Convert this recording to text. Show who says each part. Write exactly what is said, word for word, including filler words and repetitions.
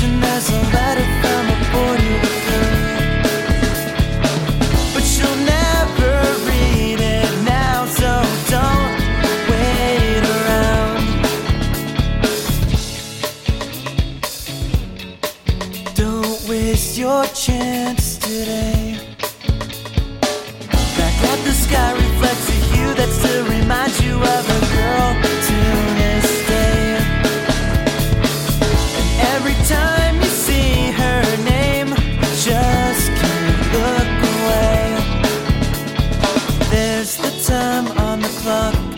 Speaker 1: station, there's a letter from a boy you adore. But you'll never read it now, so don't wait around. Don't waste your chance today. Back at the sky reflects a hue that still reminds you of a girl to this day. And every time you see her name, just can't look away. There's the time on the clock.